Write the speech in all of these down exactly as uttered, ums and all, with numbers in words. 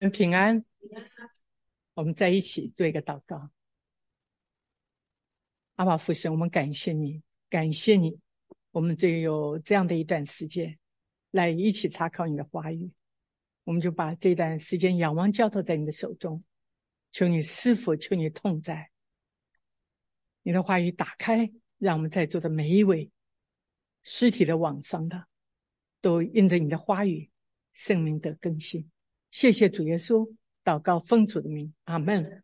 平安，我们在一起做一个祷告。阿爸父神，我们感谢你，感谢你，我们就有这样的一段时间来一起查考你的话语，我们就把这段时间仰望交托在你的手中，求你师父，求你同在，你的话语打开，让我们在座的每一位尸体的网上的都因着你的话语生命得更新。谢谢主耶稣，祷告奉主的名，阿们。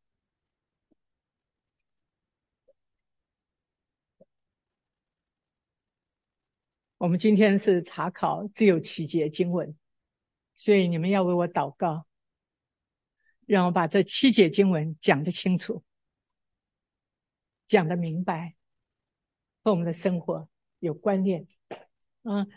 我们今天是查考只有七节经文，所以你们要为我祷告，让我把这七节经文讲得清楚，讲得明白，和我们的生活有关联。嗯，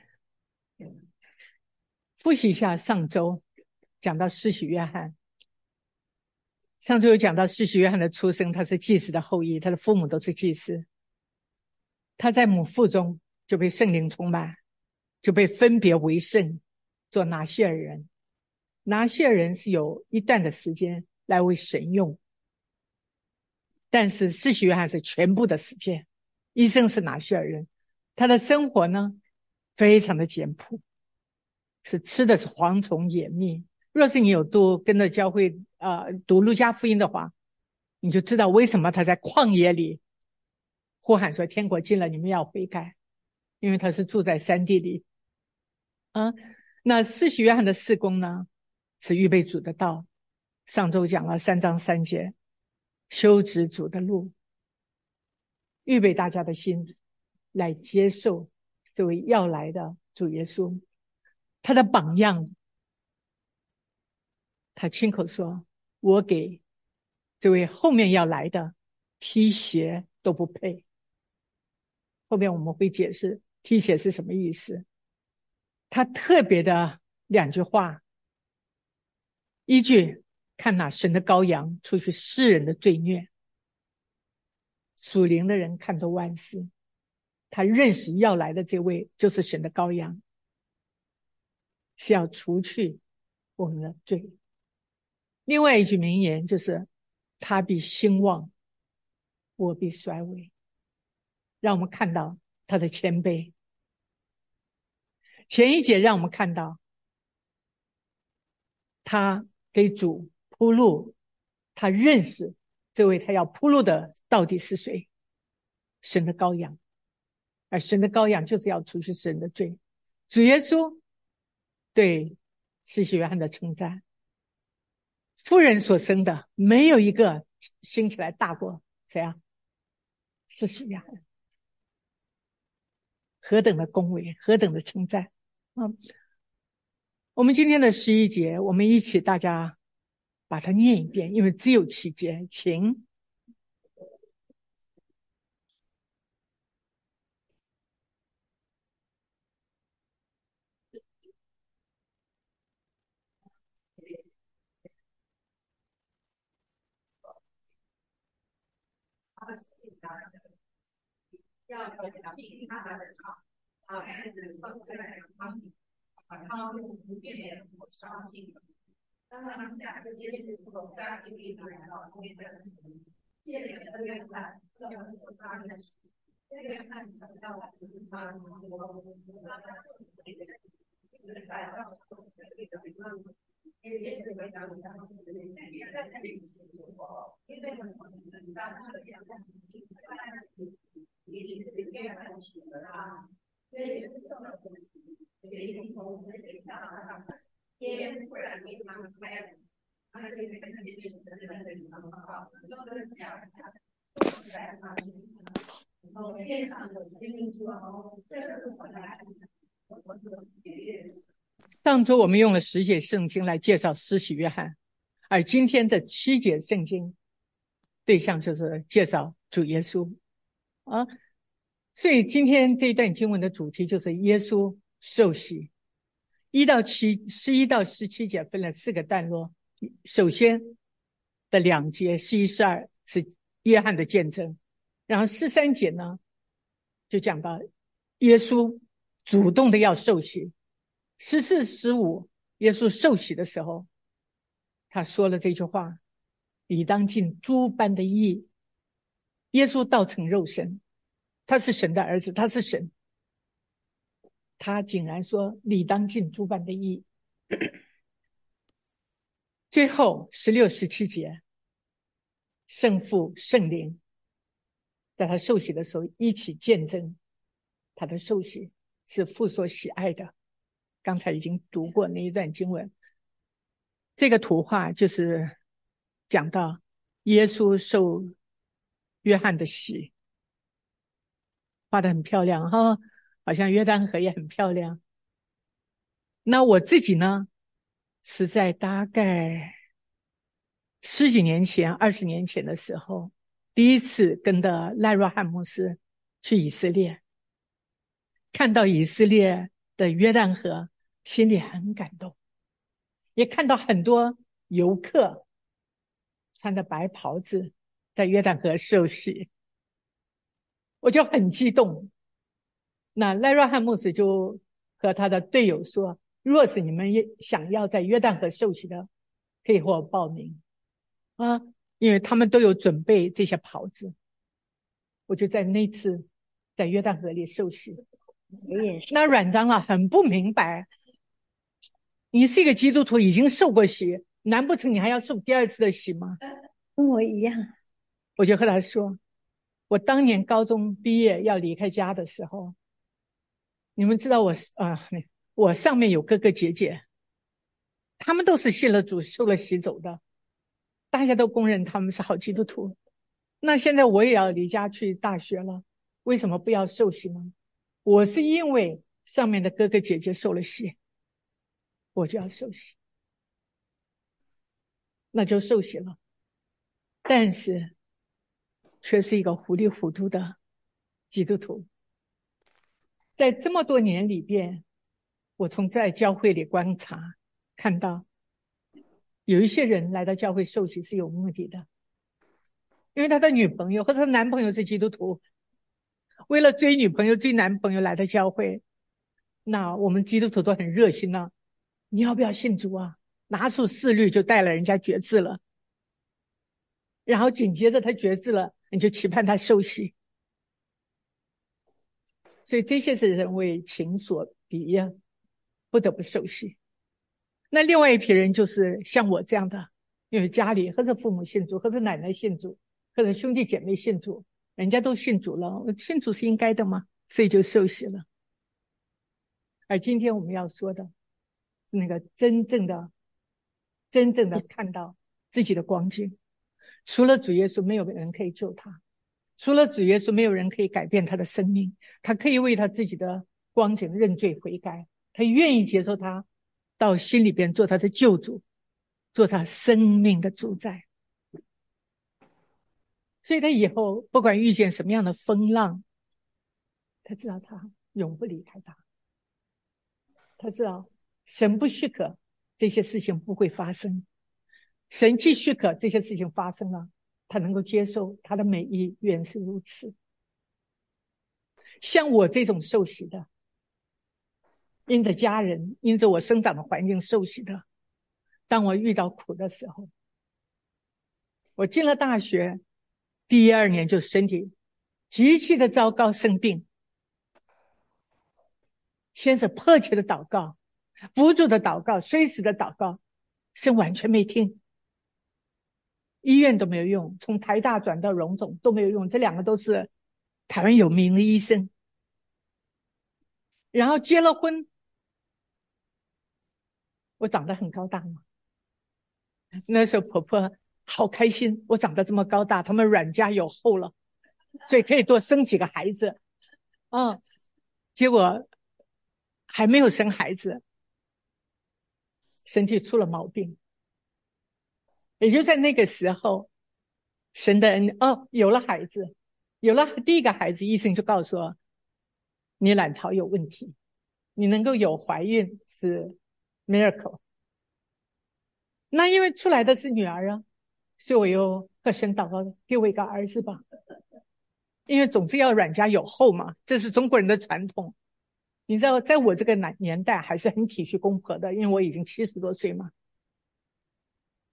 复习一下上周讲到施洗约翰，上周有讲到施洗约翰的出生，他是祭司的后裔，他的父母都是祭司，他在母腹中就被圣灵充满，就被分别为圣，做拿西尔人。拿西尔人是有一段的时间来为神用，但是施洗约翰是全部的时间。医生是拿西尔人，他的生活呢非常的简朴，是吃的是蝗虫野蜜。若是你有读跟着教会呃读路加福音的话，你就知道为什么他在旷野里呼喊说天国近了，你们要悔改，因为他是住在山地里。啊，那施洗约翰的事工呢是预备主的道，上周讲了三章三节，修直主的路，预备大家的心来接受这位要来的主耶稣。他的榜样，他亲口说，我给这位后面要来的踢鞋都不配。后面我们会解释踢鞋是什么意思。他特别的两句话，一句看哪，神的羔羊除去世人的罪孽，属灵的人看作万事，他认识要来的这位就是神的羔羊，是要除去我们的罪。另外一句名言就是他必兴旺，我必衰微，让我们看到他的谦卑。前一节让我们看到他给主铺路，他认识这位他要铺路的到底是谁，神的羔羊，而神的羔羊就是要除去神的罪。主耶稣对施洗约翰的称赞，妇人所生的没有一个兴起来大过谁啊？施洗约翰。何等的恭维，何等的称赞。嗯，我们今天的十一节，我们一起大家把它念一遍，因为只有七节，请。上周我们用了十节圣经来介绍施洗约翰，而今天这七节圣经对象就是介绍主耶稣啊。所以今天这一段经文的主题就是耶稣受洗。一到七，十一到十七节分了四个段落。首先的两节十一、十二是约翰的见证，然后十三节呢就讲到耶稣主动的要受洗。十四、十五，耶稣受洗的时候， 他说了这句话，理当尽诸般的义。耶稣道成肉身，他是神的儿子，他是神，他竟然说理当尽诸般的义。最后十六、十七节，圣父、圣灵在他受洗的时候一起见证他的受洗是父所喜爱的。刚才已经读过那一段经文，这个图画就是讲到耶稣受约翰的洗，画得很漂亮哈，好像约旦河也很漂亮。那我自己呢，是在大概十几年前、二十年前的时候，第一次跟着赖若汉牧师去以色列，看到以色列的约旦河，心里很感动，也看到很多游客穿着白袍子在约旦河受洗，我就很激动。那赖若汉牧师就和他的队友说，若是你们也想要在约旦河受洗的，可以和我报名啊，因为他们都有准备这些袍子。我就在那次在约旦河里受洗。 我也是。 那阮长老很不明白，你是一个基督徒，已经受过洗，难不成你还要受第二次的洗吗？ 跟我一样。 我就和他说，我当年高中毕业要离开家的时候，你们知道我啊、呃，我上面有哥哥姐姐，他们都是信了主受了洗走的，大家都公认他们是好基督徒。那现在我也要离家去大学了，为什么不要受洗呢？我是因为上面的哥哥姐姐受了洗，我就要受洗，那就受洗了。但是却是一个糊里糊涂的基督徒。在这么多年里边，我从在教会里观察看到，有一些人来到教会受洗是有目的的，因为他的女朋友或者他男朋友是基督徒，为了追女朋友追男朋友来到教会。那我们基督徒都很热心啊，你要不要信主啊？拿出四律就带了人家决志了，然后紧接着他决志了，你就期盼他受洗。所以这些是人为情所逼呀，不得不受洗。那另外一批人就是像我这样的，因为家里或者父母信主，或者奶奶信主，或者兄弟姐妹信主，人家都信主了，信主是应该的吗？所以就受洗了。而今天我们要说的是那个真正的真正的看到自己的光景，除了主耶稣没有人可以救他，除了主耶稣没有人可以改变他的生命，他可以为他自己的光景认罪悔改，他愿意接受他到心里边做他的救主，做他生命的主宰。所以他以后不管遇见什么样的风浪，他知道他永不离开他，他知道神不许可这些事情不会发生，神既许可这些事情发生了，他能够接受，他的美意原是如此。像我这种受洗的，因着家人，因着我生长的环境受洗的，当我遇到苦的时候，我进了大学第二年就身体极其的糟糕，生病，先是迫切的祷告，不住的祷告，随时的祷告，神完全没听，医院都没有用，从台大转到荣总都没有用，这两个都是台湾有名的医生。然后结了婚，我长得很高大嘛，那时候婆婆好开心，我长得这么高大，他们阮家有后了，所以可以多生几个孩子。嗯，结果还没有生孩子，身体出了毛病。也就在那个时候，神的恩哦，有了孩子，有了第一个孩子，医生就告诉我，你卵巢有问题，你能够有怀孕是 miracle。那因为出来的是女儿啊，所以我又和神祷告，给我一个儿子吧，因为总是要阮家有后嘛，这是中国人的传统。你知道，在我这个年代还是很体恤公婆的，因为我已经七十多岁嘛。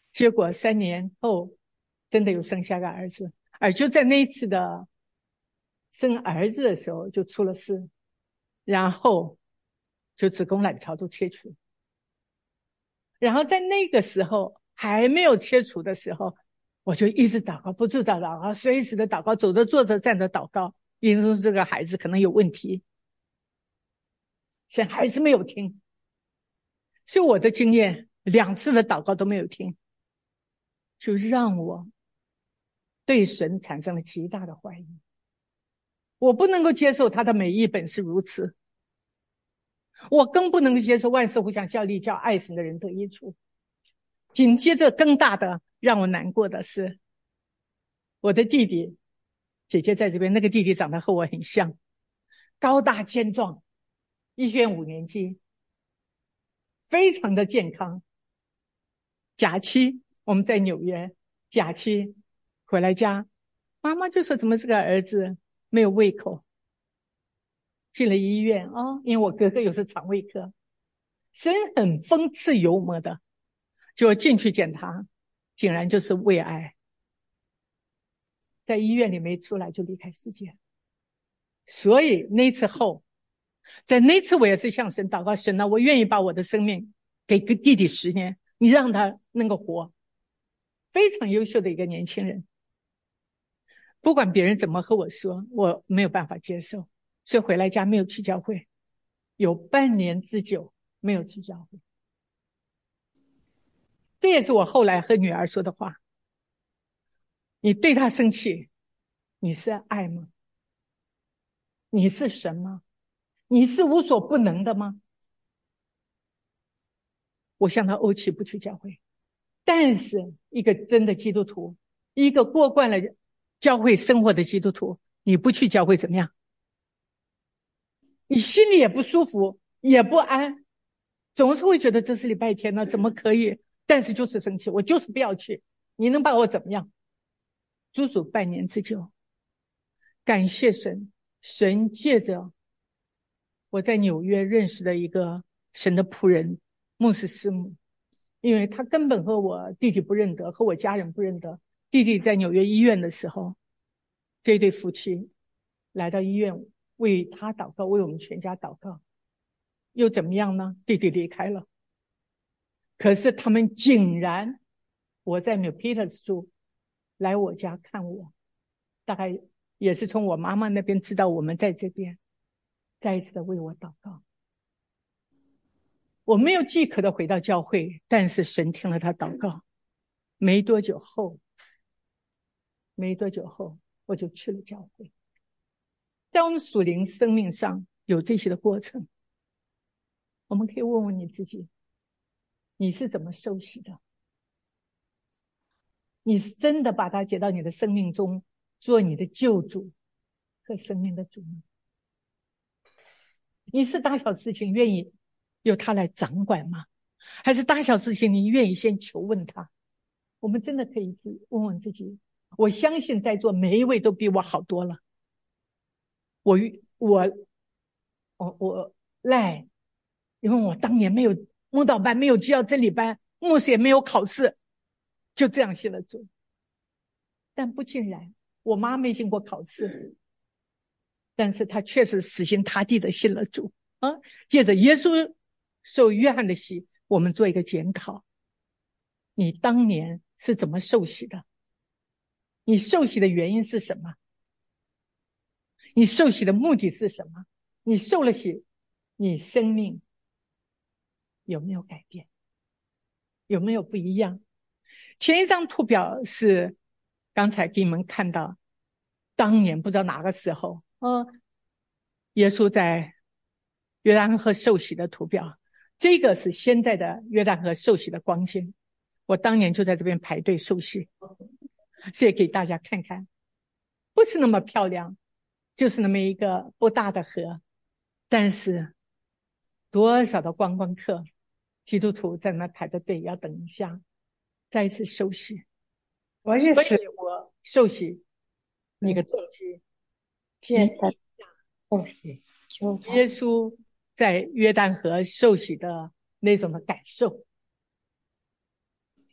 结果三年后真的有生下个儿子，而就在那一次的生儿子的时候就出了事，然后就子宫卵巢都切除。然后在那个时候还没有切除的时候，我就一直祷告，不住的祷告，随时的祷告，走着坐着站着祷告，医生说这个孩子可能有问题，神还是没有听。所以我的经验，两次的祷告都没有听，就让我对神产生了极大的怀疑。我不能够接受他的美意本是如此，我更不能够接受万事互相效力，叫爱神的人得益处。紧接着更大的让我难过的是，我的弟弟姐姐在这边，那个弟弟长得和我很像，高大健壮，医学院五年级，非常的健康。假期我们在纽约，假期回来家，妈妈就说怎么这个儿子没有胃口，进了医院啊、哦，因为我哥哥又是肠胃科，神很讽刺幽默的，就进去检查，竟然就是胃癌，在医院里没出来就离开世界。所以那次后，在那次我也是向神祷告，神啊，我愿意把我的生命给个弟弟十年，你让他能够活。非常优秀的一个年轻人，不管别人怎么和我说，我没有办法接受，所以回来家没有去教会，有半年之久没有去教会。这也是我后来和女儿说的话，你对他生气，你是爱吗？你是神吗？你是无所不能的吗？我向他怄气不去教会。但是一个真的基督徒，一个过惯了教会生活的基督徒，你不去教会怎么样？你心里也不舒服，也不安，总是会觉得这是礼拜天呢，怎么可以？但是就是生气，我就是不要去，你能把我怎么样？足足半年之久。感谢神，神借着我在纽约认识的一个神的仆人牧师师母，因为他根本和我弟弟不认得，和我家人不认得。弟弟在纽约医院的时候，这对夫妻来到医院为他祷告，为我们全家祷告。又怎么样呢？弟弟离开了，可是他们竟然，我在 New Peters 住，来我家看我，大概也是从我妈妈那边知道我们在这边，再一次的为我祷告。我没有饥渴的回到教会，但是神听了他祷告。没多久后，没多久后，我就去了教会。在我们属灵生命上有这些的过程，我们可以问问你自己，你是怎么受洗的？你是真的把他接到你的生命中，做你的救主和生命的主吗？你是大小事情愿意由他来掌管吗？还是大小事情你愿意先求问他？我们真的可以问问自己。我相信在座每一位都比我好多了。我我我我赖，因为我当年没有慕道班，没有教真理班，牧师也没有考试，就这样信了主。但不尽然，我妈没经过考试，但是她确实死心塌地的信了主啊。借着耶稣受约翰的洗，我们做一个检讨：你当年是怎么受洗的？你受洗的原因是什么？你受洗的目的是什么？你受了洗，你生命有没有改变？有没有不一样？前一张图表是刚才给你们看到，当年不知道哪个时候，呃，耶稣在约旦河受洗的图表。这个是现在的约旦河受洗的光景。我当年就在这边排队受洗，所以给大家看看，不是那么漂亮，就是那么一个不大的河，但是多少的观光客、基督徒在那排着队要等一下，再一次受洗。 我也是， 所以我受洗一个动机，体也验受洗，就他耶稣在约旦河受洗的那种的感受。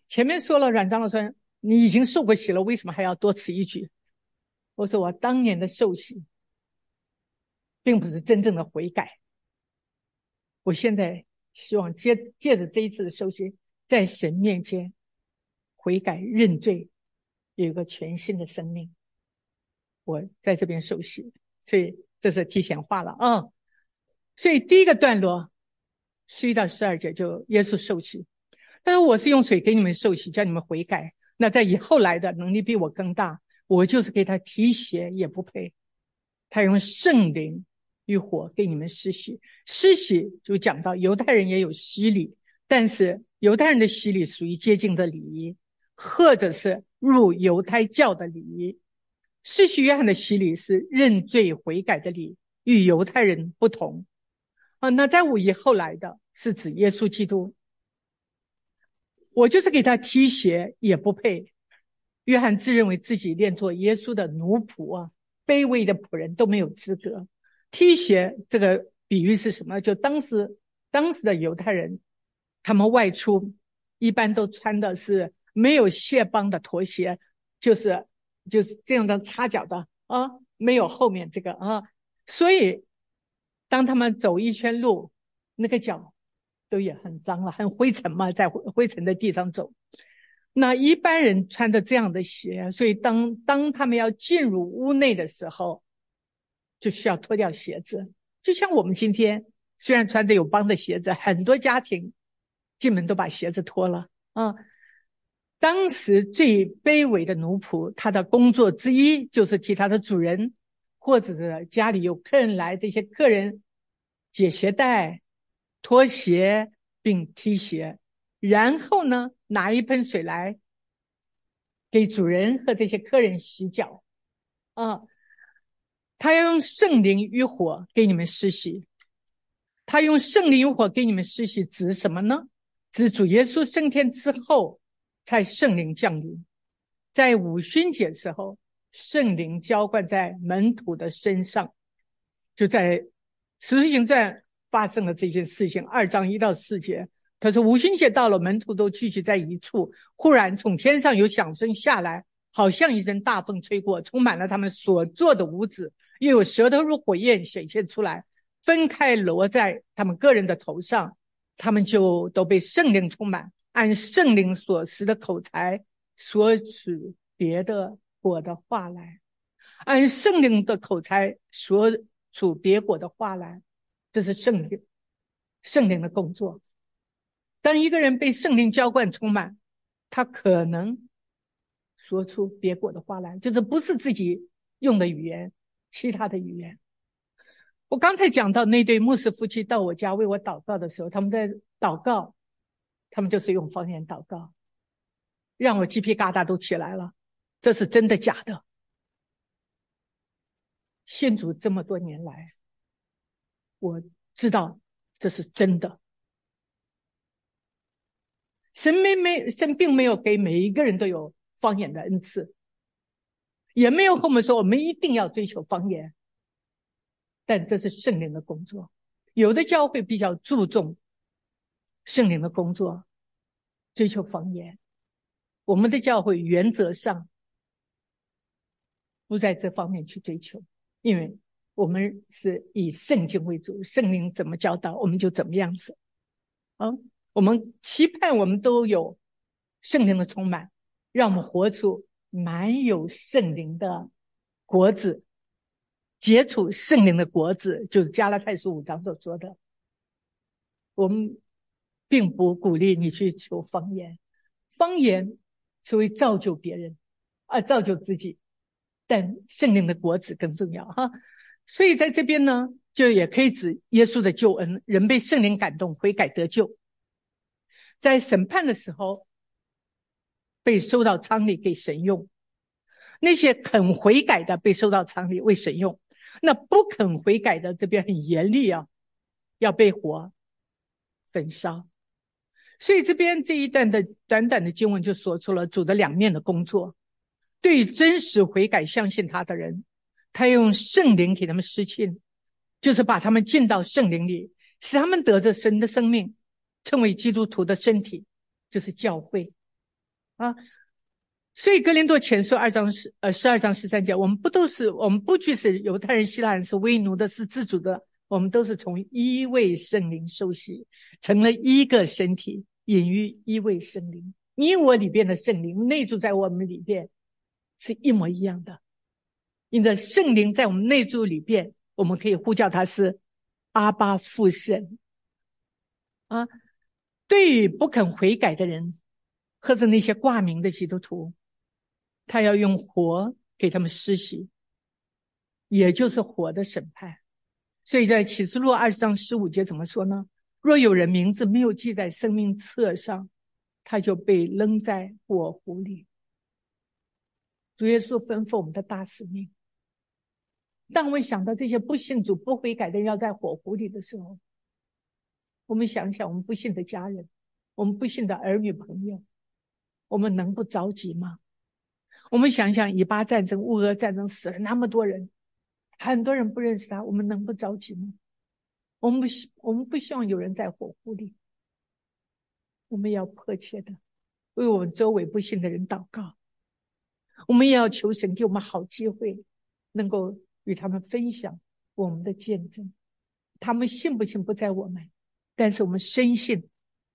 前面说了，阮长老说你已经受过洗了，为什么还要多此一举？我说我当年的受洗并不是真正的悔改，我现在希望借借着这一次的受洗，在神面前悔改认罪，有一个全新的生命。我在这边受洗，所以这是提前话了啊、哦。所以第一个段落十一到十二节就耶稣受洗，但是我是用水给你们受洗，叫你们悔改。那在以后来的能力比我更大，我就是给他提鞋也不配。他用圣灵与火给你们施洗。施洗就讲到犹太人也有洗礼，但是犹太人的洗礼属于接近的礼仪，或者是入犹太教的礼仪。施洗约翰的洗礼是认罪悔改的礼，与犹太人不同啊。那在我以后来的是指耶稣基督，我就是给他提鞋也不配。约翰自认为自己练作耶稣的奴仆啊，卑微的仆人都没有资格。踢鞋这个比喻是什么？就当时当时的犹太人，他们外出一般都穿的是没有鞋帮的拖鞋，就是就是这样的擦脚的啊，没有后面这个啊，所以当他们走一圈路，那个脚都也很脏了，很灰尘嘛，在灰尘的地上走。那一般人穿的这样的鞋，所以当当他们要进入屋内的时候，就需要脱掉鞋子。就像我们今天虽然穿着有帮的鞋子，很多家庭进门都把鞋子脱了啊。当时最卑微的奴仆，他的工作之一就是替他的主人，或者是家里有客人来，这些客人解鞋带、脱鞋并踢鞋，然后呢拿一盆水来给主人和这些客人洗脚啊。他要用圣灵与火给你们施洗。他用圣灵与火给你们施洗指什么呢？指主耶稣升天之后才圣灵降临。在五旬节时候，圣灵浇灌在门徒的身上，就在使徒行传发生了这些事情，二章一到四节。他说五旬节到了，门徒都聚集在一处，忽然从天上有响声下来，好像一阵大风吹过，充满了他们所坐的屋子，又有舌头如火焰显现出来，分开落在他们个人的头上，他们就都被圣灵充满，按圣灵所施的口才说出别的国的话来，按圣灵的口才说出别国的话来，这是圣灵圣灵的工作。当一个人被圣灵浇灌充满，他可能说出别国的话来，就是不是自己用的语言，其他的语言。我刚才讲到那对牧师夫妻到我家为我祷告的时候，他们在祷告，他们就是用方言祷告，让我鸡皮疙瘩都起来了。这是真的假的？信主这么多年来，我知道这是真的。神没没神并没有给每一个人都有方言的恩赐，也没有和我们说我们一定要追求方言，但这是圣灵的工作。有的教会比较注重圣灵的工作，追求方言。我们的教会原则上不在这方面去追求，因为我们是以圣经为主，圣灵怎么教导我们就怎么样子啊。我们期盼我们都有圣灵的充满，让我们活出满有圣灵的果子，结出圣灵的果子，就是加拉太书五章所说的。我们并不鼓励你去求方言，方言是为造就别人啊，造就自己，但圣灵的果子更重要哈。所以在这边呢，就也可以指耶稣的救恩，人被圣灵感动，悔改得救。在审判的时候被收到仓里给神用，那些肯悔改的被收到仓里为神用，那不肯悔改的这边很严厉啊，要被火焚烧。所以这边这一段的短短的经文就说出了主的两面的工作。对于真实悔改相信他的人，他用圣灵给他们施浸，就是把他们进到圣灵里，使他们得着神的生命，成为基督徒的身体，就是教会。 啊。所以哥林多前书二章十呃十二章十三节，我们不都是我们不拘是犹太人、希腊人，是为奴的，是自主的，我们都是从一位圣灵受洗，成了一个身体，隐于一位圣灵。你我里边的圣灵内住在我们里边，是一模一样的。因着圣灵在我们内住里边，我们可以呼叫他是阿爸父神啊。对于不肯悔改的人，或者那些挂名的基督徒，他要用火给他们施洗，也就是火的审判。所以在启示录二十章十五节怎么说呢？若有人名字没有记在生命册上，他就被扔在火湖里。主耶稣吩咐我们的大使命。当我们想到这些不信主不悔改的人要在火湖里的时候，我们想想我们不信的家人，我们不信的儿女朋友，我们能不着急吗？我们想想以巴战争、乌俄战争死了那么多人，很多人不认识他，我们能不着急吗？我们不我们不希望有人在火湖里，我们要迫切的为我们周围不信的人祷告。我们也要求神给我们好机会，能够与他们分享我们的见证。他们信不信不在我们，但是我们深信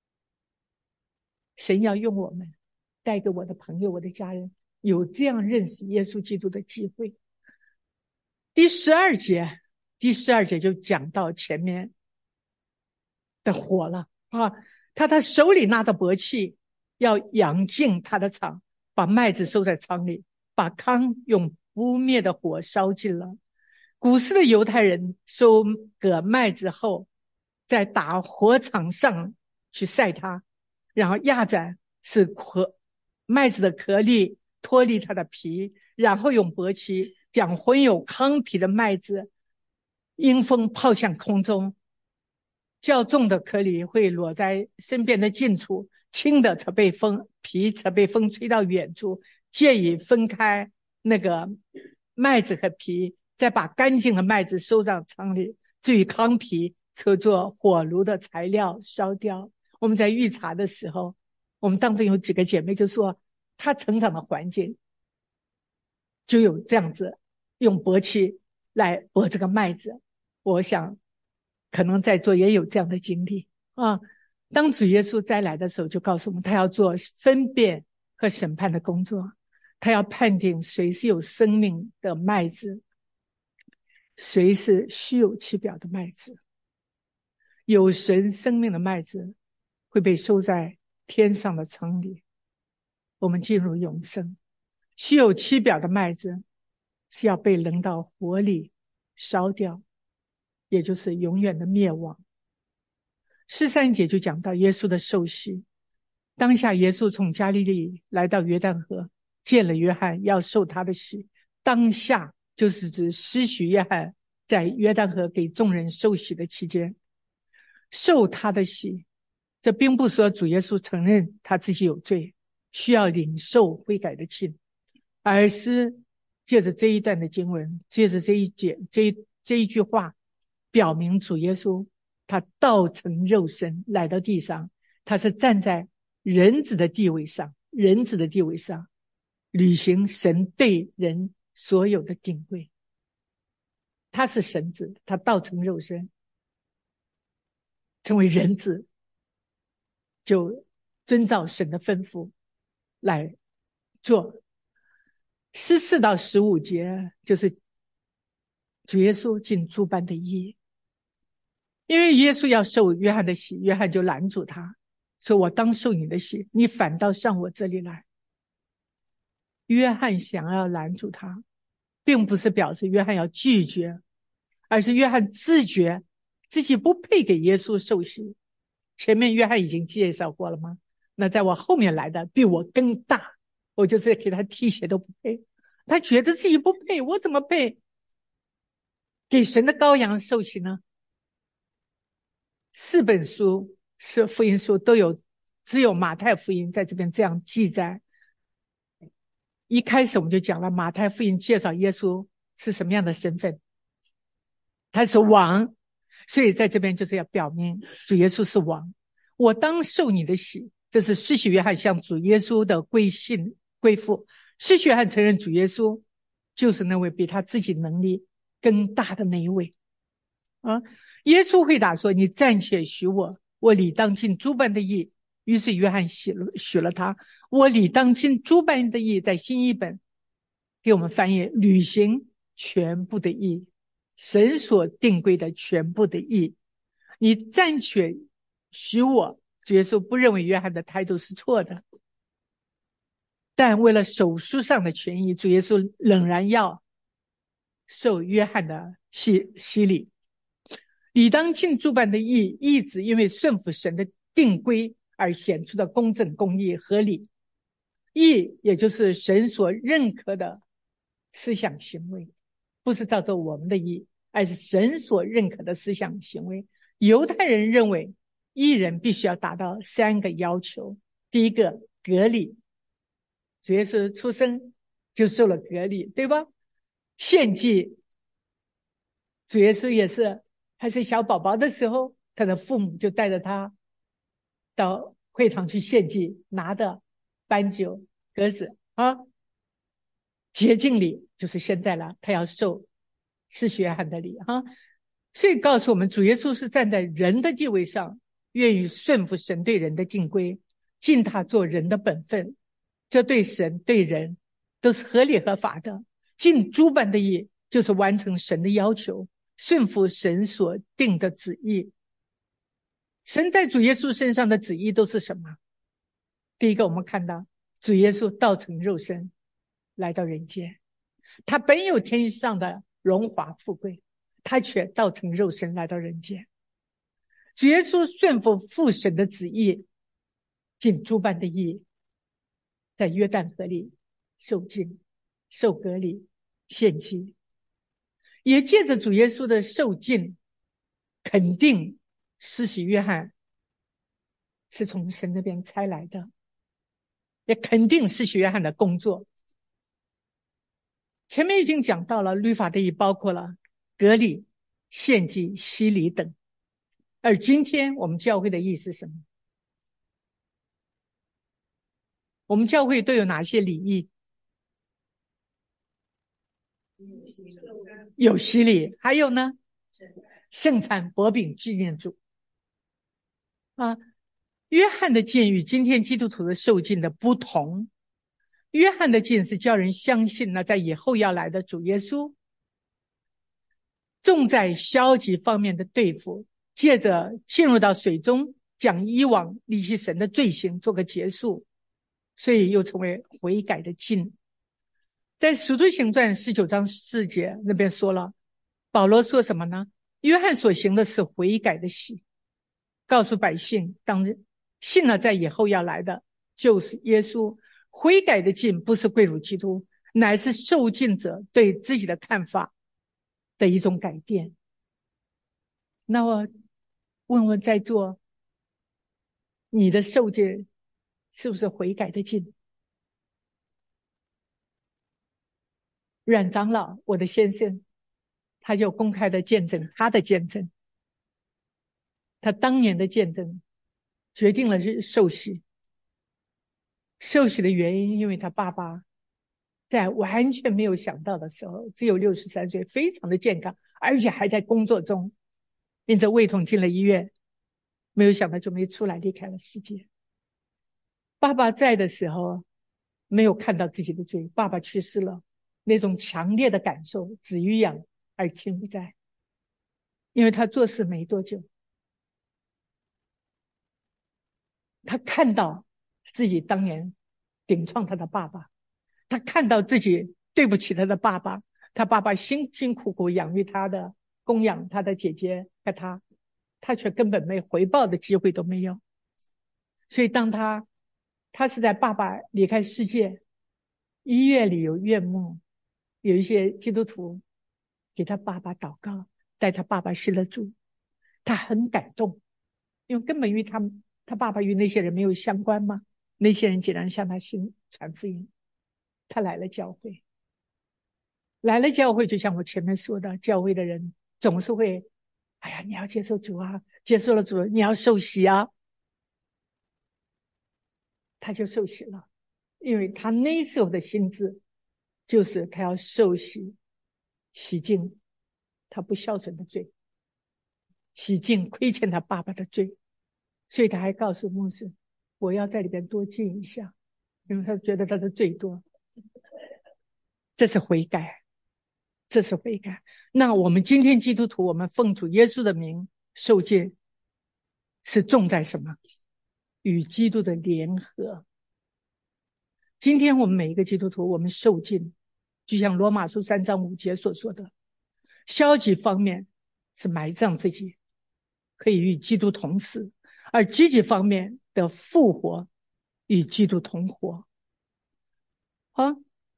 神要用我们带给我的朋友、我的家人有这样认识耶稣基督的机会。第十二节，第十二节就讲到前面的火了啊！他他手里拿着簸箕，要扬净他的场，把麦子收在仓里，把糠用不灭的火烧尽了。古时的犹太人收割麦子后，在打火场上去晒它，然后压着使壳麦子的颗粒脱离它的皮，然后用簸箕将混有糠皮的麦子迎风抛向空中，较重的颗粒会落在身边的近处，轻的则被风皮则被风吹到远处，借以分开那个麦子和皮，再把干净的麦子收到仓里。至于糠皮，则做火炉的材料烧掉。我们在预查的时候，我们当中有几个姐妹就说，她成长的环境就有这样子用簸箕来簸这个麦子。我想可能在座也有这样的经历啊。当主耶稣再来的时候，就告诉我们他要做分辨和审判的工作，他要判定谁是有生命的麦子，谁是虚有其表的麦子。有神生命的麦子会被收在天上的仓里，我们进入永生。虚有其表的麦子是要被扔到火里烧掉，也就是永远的灭亡。十三节就讲到耶稣的受洗。当下耶稣从加利利来到约旦河，见了约翰，要受他的洗。当下就是指施洗约翰在约旦河给众人受洗的期间。受他的洗，这并不说主耶稣承认他自己有罪，需要领受悔改的浸，而是借着这一段的经文，借着这一节这一这一句话，表明主耶稣他道成肉身来到地上，他是站在人子的地位上，人子的地位上履行神对人所有的定位。他是神子，他道成肉身成为人子，就遵照神的吩咐来做。十四到十五节就是主耶稣尽诸般的义。因为耶稣要受约翰的洗，约翰就拦住他，说我当受你的洗，你反倒上我这里来。约翰想要拦住他，并不是表示约翰要拒绝，而是约翰自觉自己不配给耶稣受洗。前面约翰已经介绍过了吗？那在我后面来的比我更大，我就是给他踢鞋都不配。他觉得自己不配，我怎么配给神的羔羊受洗呢？四本书是福音书都有，只有马太福音在这边这样记载。一开始我们就讲了，马太福音介绍耶稣是什么样的身份，他是王，所以在这边就是要表明主耶稣是王。我当受你的洗， 这是施洗约翰向主耶稣的归信归附。施洗约翰承认主耶稣就是那位比他自己能力更大的那一位啊。耶稣回答说：“你暂且许我，我理当尽诸般的义。”于是约翰许了许了他。我理当尽诸般的义，在新译本给我们翻译履行全部的义，神所定规的全部的义。你暂且许我，主耶稣不认为约翰的态度是错的，但为了手书上的权益，主耶稣仍然要受约翰的洗洗礼。理当尽诸般的义，义指因为顺服神的定规而显出的公正、公义、合理。义也就是神所认可的思想行为，不是照着我们的义，而是神所认可的思想行为。犹太人认为义人必须要达到三个要求。第一个，割礼，主耶稣出生就受了割礼，对吧？献祭，主耶稣也是还是小宝宝的时候，他的父母就带着他到会堂去献祭，拿的斑酒、鸽子啊。洁净礼就是现在了，他要受施洗约翰的礼啊。所以告诉我们，主耶稣是站在人的地位上，愿意顺服神对人的定规，尽他做人的本分，这对神对人都是合理合法的。尽诸般的义，就是完成神的要求，顺服神所定的旨意。神在主耶稣身上的旨意都是什么？第一个，我们看到主耶稣道成肉身来到人间，他本有天上的荣华富贵，他却道成肉身来到人间。主耶稣顺服父神的旨意，尽诸般的义，在约旦河里受浸、受割礼、献祭，也借着主耶稣的受浸，肯定施洗约翰是从神那边差来的，也肯定施洗约翰的工作。前面已经讲到了，律法的义包括了割礼、献祭、洗礼等。而今天我们教会的义是什么？我们教会都有哪些礼仪？有洗礼，还有呢？圣餐、薄饼纪念主。啊，约翰的浸与今天基督徒的受浸的不同。约翰的浸是叫人相信那在以后要来的主耶稣，重在消极方面的对付，借着进入到水中，将以往离弃神的罪行做个结束，所以又成为悔改的浸。在使徒行传十九章四节那边说了，保罗说什么呢？约翰所行的是悔改的洗，告诉百姓，当信了在以后要来的就是耶稣。悔改的浸不是归入基督，乃是受浸者对自己的看法的一种改变。那我问问在座，你的受浸是不是悔改的浸？阮长老，我的先生，他就公开的见证他的见证，他当年的见证决定了受洗。受洗的原因，因为他爸爸在完全没有想到的时候，只有六十三岁，非常的健康，而且还在工作中，因着胃痛进了医院，没有想到就没出来，离开了世界。爸爸在的时候没有看到自己的罪，爸爸去世了，那种强烈的感受，子欲养而亲不在。因为他做事没多久，他看到自己当年顶撞他的爸爸，他看到自己对不起他的爸爸，他爸爸辛辛苦苦养育他的，供养他的姐姐和他，他却根本没回报的机会都没有。所以当他他是在爸爸离开世界，医院里有院牧，有一些基督徒给他爸爸祷告，带他爸爸信了主，他很感动，因为根本与他他爸爸与那些人没有相关嘛，那些人竟然向他信传福音。他来了教会，来了教会，就像我前面说的，教会的人总是会，哎呀，你要接受主啊，接受了主，你要受洗啊。 他就受洗了，因为他那时候的心智就是他要受洗，洗净他不孝顺的罪，洗净亏欠他爸爸的罪，所以他还告诉牧师，我要在里边多尽一下，因为他觉得他的罪多。这是悔改，这是悔改。那我们今天基督徒，我们奉主耶稣的名受戒，是重在什么？与基督的联合。今天我们每一个基督徒，我们受尽，就像罗马书三章五节所说的，消极方面是埋葬自己，可以与基督同死，而积极方面的复活，与基督同活。好，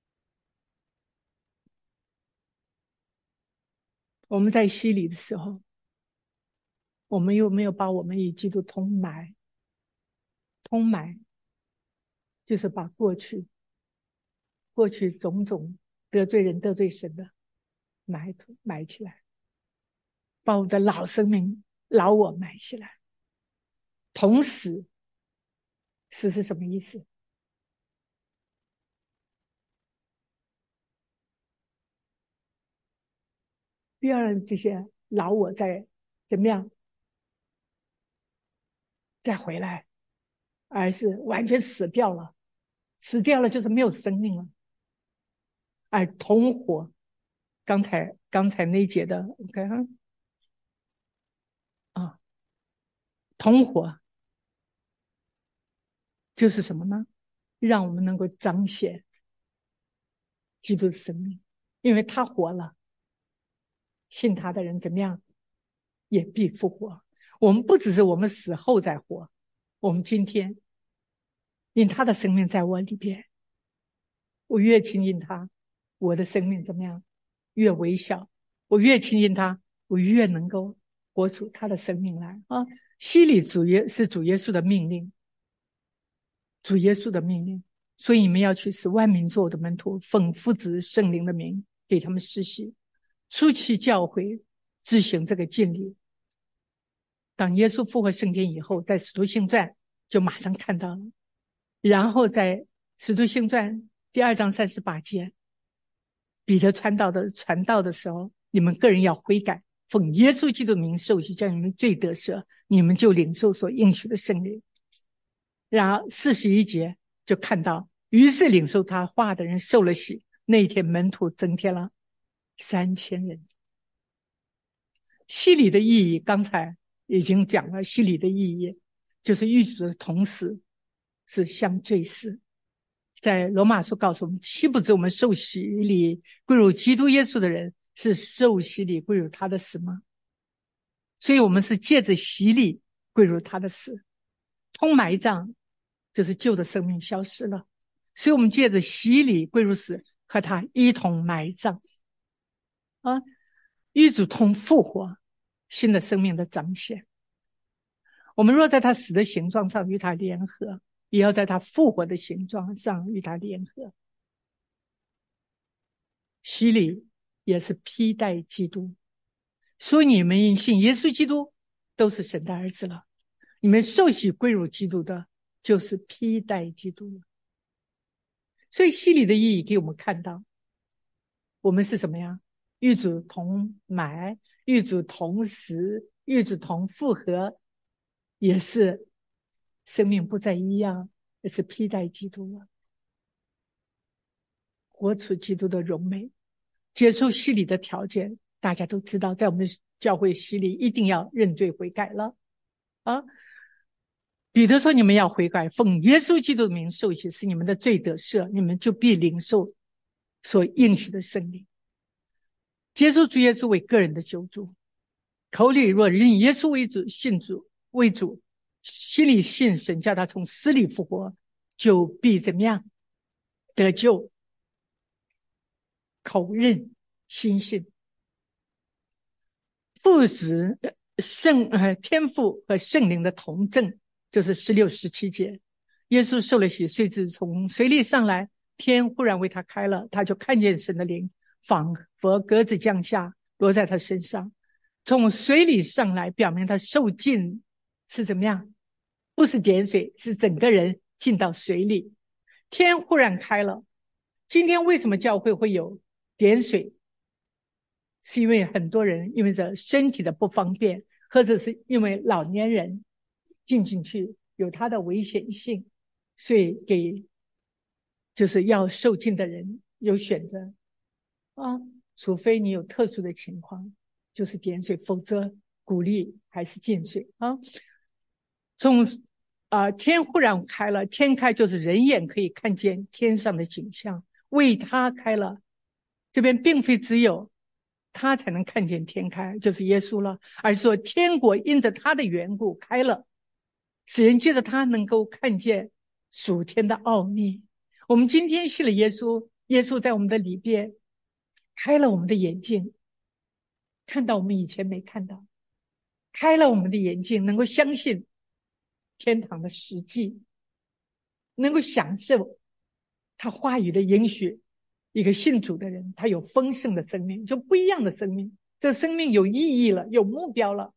我们在洗礼的时候，我们有没有把我们与基督同埋？同埋就是把过去过去种种得罪人得罪神的埋埋起来，把我的老生命老我埋起来。同死，死是什么意思？不要让这些老我再怎么样再回来，而是完全死掉了。死掉了就是没有生命了。而同活，刚才刚才那一节的 OK 哈啊，同活就是什么呢？让我们能够彰显基督的生命，因为他活了，信他的人怎么样也必复活。我们不只是我们死后再活，我们今天因他的生命在我里边，我越亲近他，我的生命怎么样越微小，我越亲近他，我越能够活出他的生命来啊！洗礼主耶是主耶稣的命令，主耶稣的命令，所以你们要去使万民做我的门徒，奉父子圣灵的名给他们施洗，初期教会执行这个敬礼。当耶稣复活升天以后，在使徒行传就马上看到了，然后在使徒行传第二章三十八节，彼得传道的传道的时候，你们个人要悔改，奉耶稣基督的名受洗，叫你们罪得赦，你们就领受所应许的圣灵。然后四十一节就看到，于是领受他话的人受了洗，那一天门徒增添了三千人。洗礼的意义刚才已经讲了，洗礼的意义就是与主的同死是相罪死。在罗马书告诉我们，岂不知我们受洗礼归入基督耶稣的人，是受洗礼归入他的死吗？所以我们是借着洗礼归入他的死。通埋葬就是旧的生命消失了，所以我们借着洗礼归入死，和他一同埋葬啊，与主同复活，新的生命的彰显。我们若在他死的形状上与他联合，也要在他复活的形状上与他联合。洗礼也是披戴基督，所以你们因信耶稣基督都是神的儿子了。你们受洗归入基督的，就是披戴基督了。所以洗礼的意义给我们看到，我们是什么呀？与主同埋，与主同死，与主同复合，也是生命不再一样，也是披戴基督了，活出基督的荣美。接受洗礼的条件大家都知道，在我们教会洗礼一定要认罪悔改了啊！彼得说，你们要悔改，奉耶稣基督的名受洗，使你们的罪得赦，你们就必领受所应许的圣灵。接受主耶稣为个人的救主，口里若认耶稣为主，信主为主，心里信神叫他从死里复活，就必怎么样得救。口认心信，父子圣呃天父和圣灵的同证，就是十六十七节。耶稣受了洗，遂至从水里上来，天忽然为他开了，他就看见神的灵仿佛鸽子降下，落在他身上。从水里上来，表明他受浸是怎么样？不是点水，是整个人进到水里，天忽然开了。今天为什么教会会有点水？是因为很多人因为这身体的不方便，或者是因为老年人进进去有它的危险性，所以给就是要受浸的人有选择啊，除非你有特殊的情况，就是点水，否则鼓励还是浸水啊。从啊、呃、天忽然开了，天开就是人眼可以看见天上的景象，为他开了。这边并非只有他才能看见天开，就是耶稣了，而是说天国因着他的缘故开了，使人借着他能够看见属天的奥秘。我们今天信了耶稣，耶稣在我们的里边开了我们的眼睛，看到我们以前没看到，开了我们的眼睛，能够相信天堂的实际，能够享受他话语的应许。一个信主的人，他有丰盛的生命，就不一样的生命，这生命有意义了，有目标了。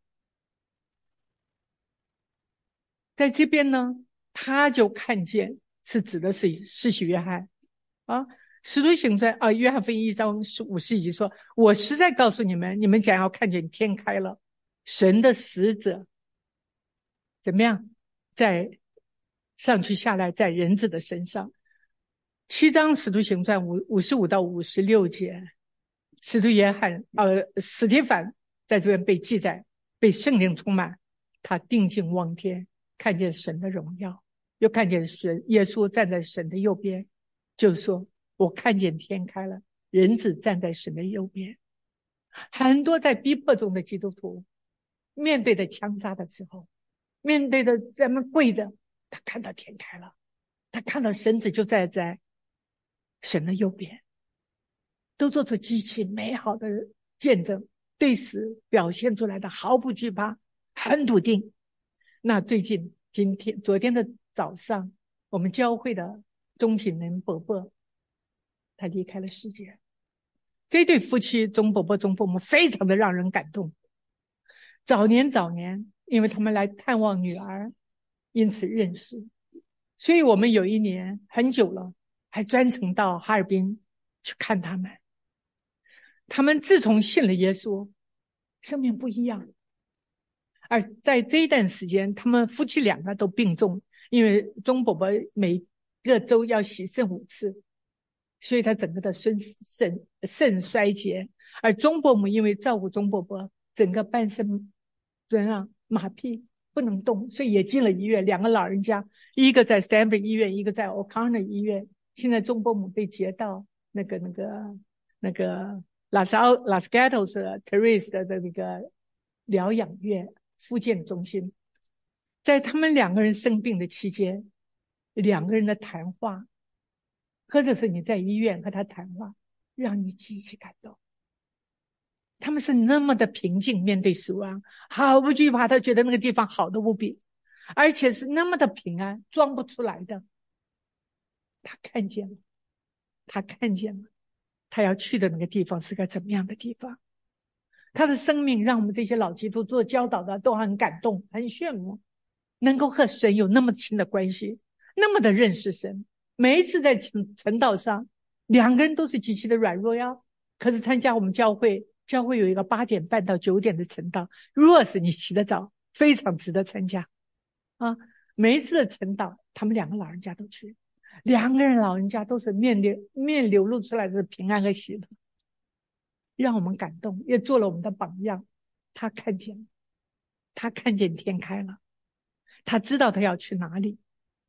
在这边呢，他就看见是指的是施洗约翰啊，使徒行传啊，约翰福音一章五十节说：“我实在告诉你们，你们将要看见天开了，神的使者怎么样，在上去下来，在人子的身上。”七章使徒行传五五十五到五十六节，使徒约翰呃史提反在这边被记载，被圣灵充满，他定睛望天，看见神的荣耀，又看见神耶稣站在神的右边，就说：“我看见天开了，人子站在神的右边。”很多在逼迫中的基督徒，面对着枪杀的时候，面对着咱们跪着，他看到天开了，他看到神子就站在神的右边，都做出极其美好的见证，对死表现出来的毫不惧怕，很笃定。那最近今天昨天的早上，我们教会的钟景仁伯伯他离开了世界。这对夫妻钟伯伯钟伯母非常的让人感动。早年早年因为他们来探望女儿，因此认识，所以我们有一年很久了还专程到哈尔滨去看他们。他们自从信了耶稣，生命不一样。而在这一段时间，他们夫妻两个都病重，因为钟伯伯每个周要洗肾五次，所以他整个的肾肾肾衰竭。而钟伯母因为照顾钟伯伯，整个半身人啊麻痹不能动，所以也进了医院。两个老人家，一个在 Stanford 医院，一个在 O'Connor 医院。现在钟伯母被接到那个那个那个拉斯奥拉斯加托斯 Terrace 的那个疗养院复健中心。在他们两个人生病的期间，两个人的谈话，或者是你在医院和他谈话，让你极其感动。他们是那么的平静面对死亡，毫不惧怕，他觉得那个地方好的无比，而且是那么的平安，装不出来的。他看见了，他看见了，他要去的那个地方是个怎么样的地方。他的生命让我们这些老基督做教导的都很感动，很羡慕，能够和神有那么亲的关系，那么的认识神。每一次在晨祷上，两个人都是极其的软弱呀。可是参加我们教会，教会有一个八点半到九点的晨祷，若是你起得早，非常值得参加啊！每一次的晨祷，他们两个老人家都去，两个人老人家都是面流面流露出来的平安和喜乐，让我们感动，也做了我们的榜样。他看见了，他看见天开了，他知道他要去哪里。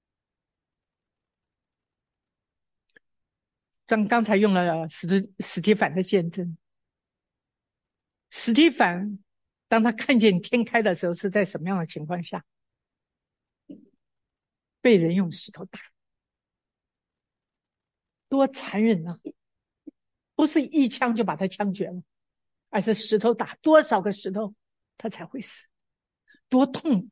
刚刚才用了史蒂史蒂凡的见证。史蒂凡当他看见天开的时候是在什么样的情况下？被人用石头打，多残忍啊！不是一枪就把他枪决了，而是石头打，多少个石头他才会死，多痛。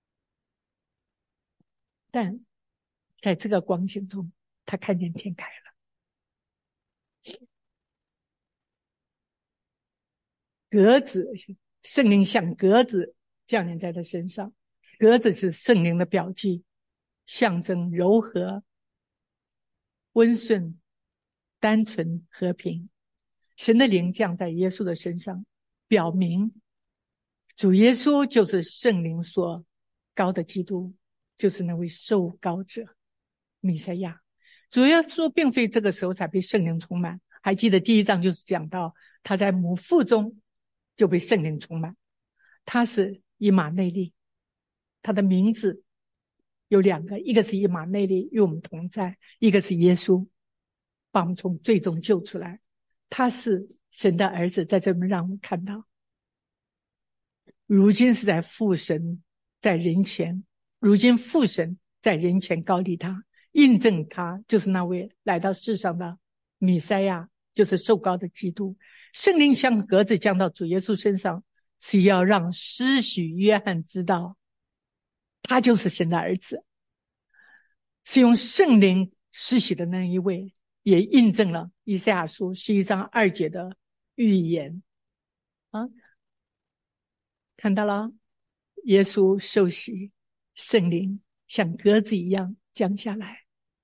但在这个光景中，他看见天开了。鸽子，圣灵像鸽子降临在他身上，鸽子是圣灵的标记。 象征柔和、温顺、单纯、和平。神的灵降在耶稣的身上，表明主耶稣就是圣灵所膏的基督，就是那位受膏者弥赛亚。主耶稣并非这个时候才被圣灵充满，还记得第一章就是讲到他在母腹中就被圣灵充满。他是以马内利，他的名字有两个，一个是以马内利与我们同在，一个是耶稣把我们从罪中救出来。他是神的儿子，在这边让我们看到，如今是在父神在人前，如今父神在人前膏立他，印证他就是那位来到世上的弥赛亚，就是受膏的基督。圣灵像鸽子降到主耶稣身上，是要让施洗约翰知道他就是神的儿子，是用圣灵施洗的那一位，也印证了以赛亚书十一章二节的预言啊，看到了，耶稣受洗，圣灵像鸽子一样降下来。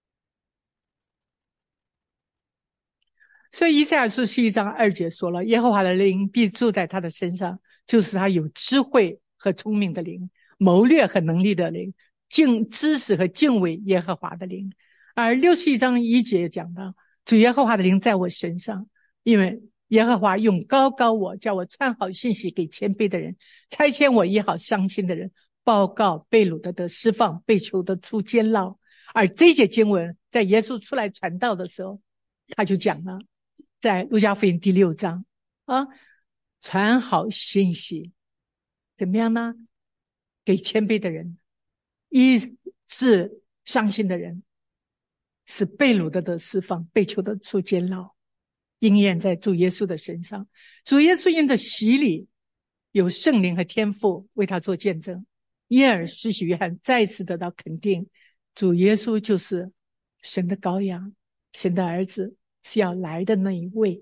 所以以赛亚书十一章二节说了，耶和华的灵必住在他的身上，就是他有智慧和聪明的灵，谋略和能力的灵，敬知识和敬畏耶和华的灵。而六十一章一节讲到，主耶和华的灵在我身上，因为耶和华用膏膏我，叫我传好信息给谦卑的人，差遣我医好伤心的人，报告被掳的得释放，被囚的出监牢。而这节经文在耶稣出来传道的时候，他就讲了，在路加福音第六章啊，传好信息怎么样呢？给谦卑的人，医治伤心的人，使被掳的得释放，被囚的出监牢。应验在主耶稣的身上。主耶稣因着洗礼，有圣灵和天父为他做见证，因而施洗约翰再次得到肯定，主耶稣就是神的羔羊，神的儿子，是要来的那一位。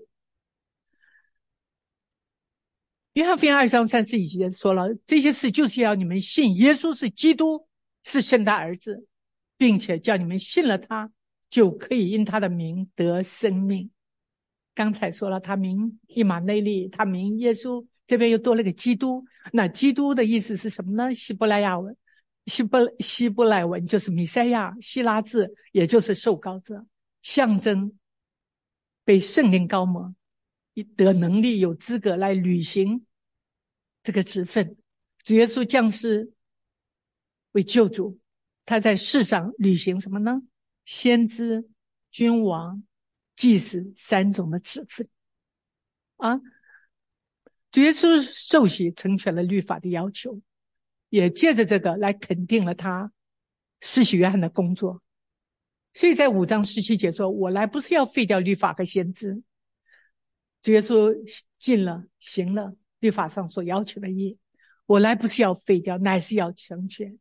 约翰福音二章三十一节说了，这些事就是要你们信耶稣是基督，是神的儿子，并且叫你们信了他，就可以因他的名得生命。刚才说了，他名以马内利，他名耶稣，这边又多了个基督。那基督的意思是什么呢？希伯来亚文，希伯希伯来文就是弥赛亚，希腊字也就是受膏者，象征被圣灵膏抹，得能力有资格来履行这个职分。主耶稣降世为救主，他在世上履行什么呢？先知、君王、祭司三种的职分啊。主耶稣受洗成全了律法的要求，也借着这个来肯定了他施洗约翰的工作。所以在五章十七节说，我来不是要废掉律法和先知。主耶稣尽了行了律法上所要求的义，我来不是要废掉，乃是要成全。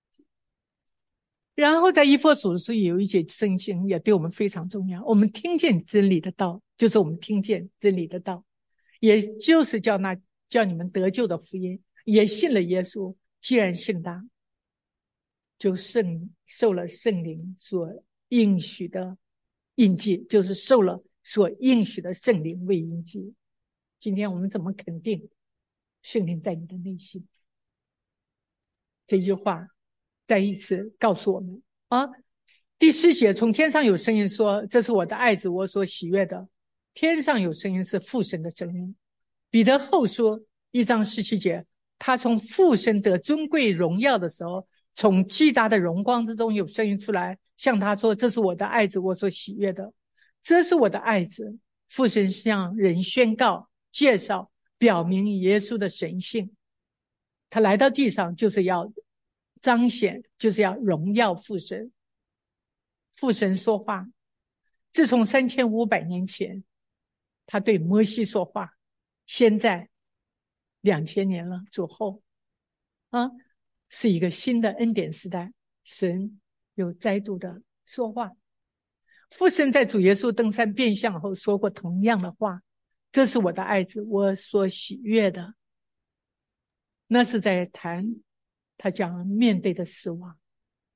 然后在以弗所书有一节圣经也对我们非常重要，我们听见真理的道，就是我们听见真理的道，也就是叫那叫你们得救的福音，也信了耶稣，既然信他，就圣受了圣灵所应许的印记，就是受了所应许的圣灵为印记。今天我们怎么肯定圣灵在你的内心？这句话再一次告诉我们啊，第四节，从天上有声音说，这是我的爱子，我所喜悦的。天上有声音是父神的声音。彼得后书一章十七节，他从父神得尊贵荣耀的时候，从极大的荣光之中有声音出来，向他说，这是我的爱子，我所喜悦的。这是我的爱子。父神向人宣告、介绍、表明耶稣的神性。他来到地上就是要彰显，就是要荣耀父神。父神说话，自从三千五百年前他对摩西说话，现在两千年了之后啊，是一个新的恩典时代，神有再度的说话。父神在主耶稣登山变相后说过同样的话，这是我的爱子，我所喜悦的。那是在谈他将面对的死亡，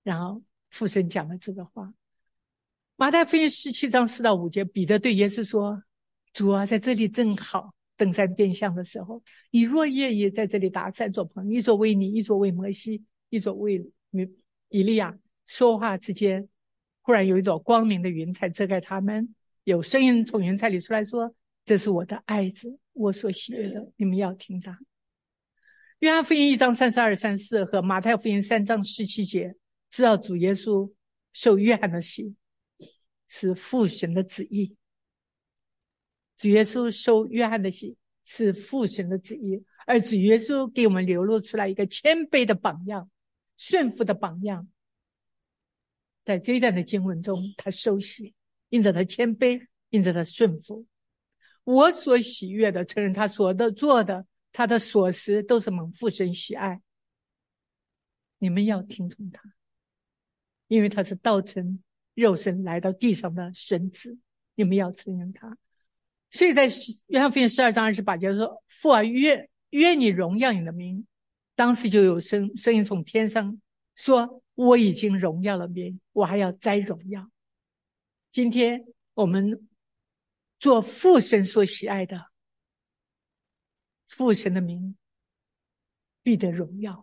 然后父神讲了这个话。马太福音十七章四到五节，彼得对耶稣说：主啊，在这里正好，登山变相的时候，你若愿意在这里打三座棚，一座为你，一座为摩西，一座为以利亚。说话之间，忽然有一朵光明的云彩遮盖他们，有声音从云彩里出来说：这是我的爱子，我所喜悦的，你们要听他。约翰福音一章三十二、三十四和马太福音三章十七节，知道主耶稣受约翰的洗是父神的旨意。主耶稣受约翰的洗是父神的旨意，而主耶稣给我们流露出来一个谦卑的榜样，顺服的榜样。在这一段的经文中，他受洗，因着他谦卑，因着他顺服。我所喜悦的，承认他所的做的，他的所思都是蒙父神喜爱。你们要听从他，因为他是道成肉身来到地上的神子，你们要承认他。所以在约翰福音十二章二十八节说：父啊，愿愿你荣耀你的名。当时就有声声音从天上说：我已经荣耀了名，我还要再荣耀。今天我们做父神所喜爱的，父神的名必得荣耀。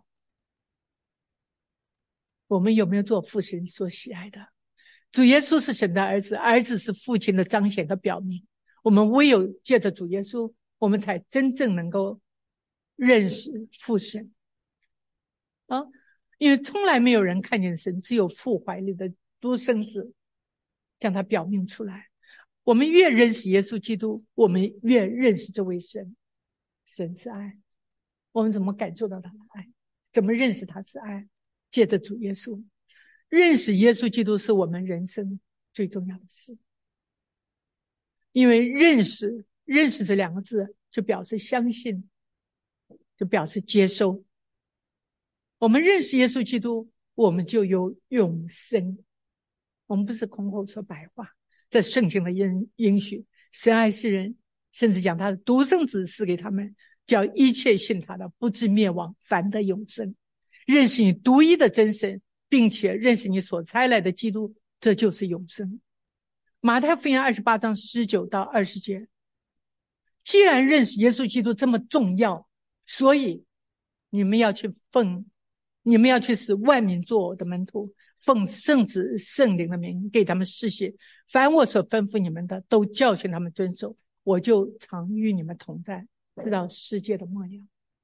我们有没有做父神所喜爱的？主耶稣是神的儿子，儿子是父亲的彰显和表明。我们唯有借着主耶稣，我们才真正能够认识父神啊！因为从来没有人看见神，只有父怀里的独生子将他表明出来。我们越认识耶稣基督，我们越认识这位神。神是爱，我们怎么感受到他的爱？怎么认识他是爱？借着主耶稣，认识耶稣基督是我们人生最重要的事。因为认识认识这两个字就表示相信，就表示接受。我们认识耶稣基督，我们就有永生。我们不是空口说白话，这圣经的应应许，神爱世人，甚至将他的独生子赐给他们，叫一切信他的不至灭亡，反得永生。认识你独一的真神，并且认识你所差来的基督，这就是永生。马太福音二十八章十九到二十节，既然认识耶稣基督这么重要，所以你们要去奉，你们要去使万民做我的门徒，奉圣子圣灵的名给他们施洗，凡我所吩咐你们的，都教训他们遵守，我就常与你们同在，直到世界的末了。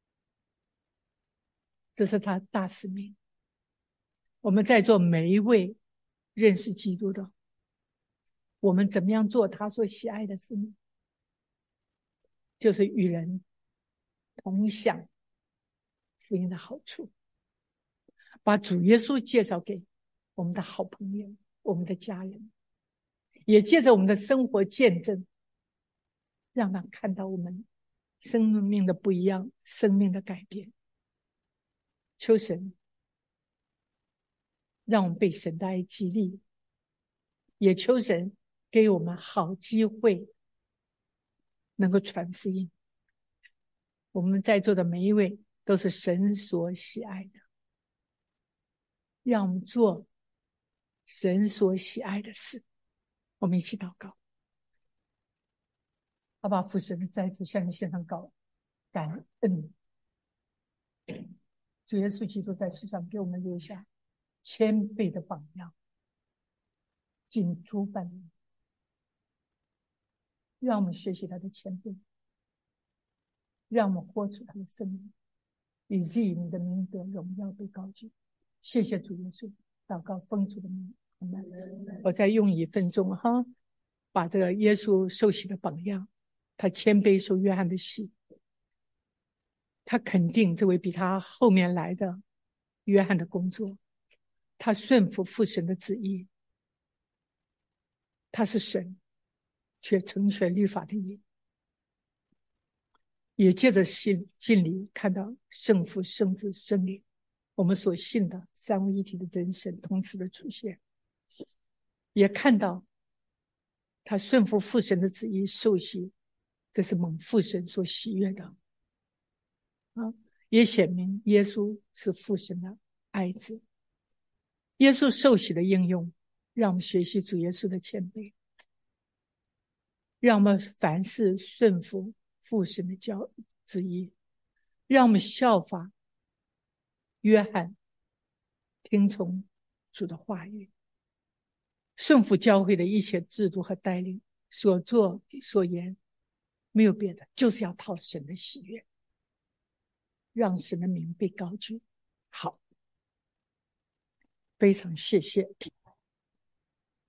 这是他大使命。我们在座每一位认识基督的，我们怎么样做他所喜爱的事呢？就是与人同享福音的好处，把主耶稣介绍给我们的好朋友，我们的家人，也借着我们的生活见证，让他看到我们生命的不一样，生命的改变。求神让我们被神的爱激励，也求神给我们好机会能够传福音。我们在座的每一位都是神所喜爱的，让我们做神所喜爱的事。我们一起祷告。阿爸父神，再次向你献上高感恩。主耶稣基督在世上给我们留下谦卑的榜样，尽诸般的，让我们学习他的谦卑，让我们活出他的生命，以至于你的名得荣耀被高举。谢谢主耶稣，祷告奉主的名，阿们。我再用一分钟哈，把这个耶稣受洗的榜样，他谦卑受约翰的洗，他肯定这位比他后面来的约翰的工作，他顺服父神的旨意，他是神，却成全律法的义，也借着信敬礼看到圣父、圣子、圣灵，我们所信的三位一体的真神同时的出现，也看到他顺服父神的旨意受洗，这是蒙父神所喜悦的啊，也显明耶稣是父神的爱子， 耶稣受洗的应用，让我们学习主耶稣的谦卑，让我们凡事顺服父神的教旨意，让我们效法约翰，听从主的话语，顺服教会的一切制度和带领，所做所言没有别的，就是要讨神的喜悦，让神的名被高举。好，非常谢谢。